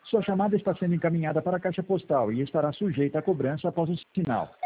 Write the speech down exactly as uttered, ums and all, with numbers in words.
Sua chamada está sendo encaminhada para a caixa postal e estará sujeita a cobrança após o sinal.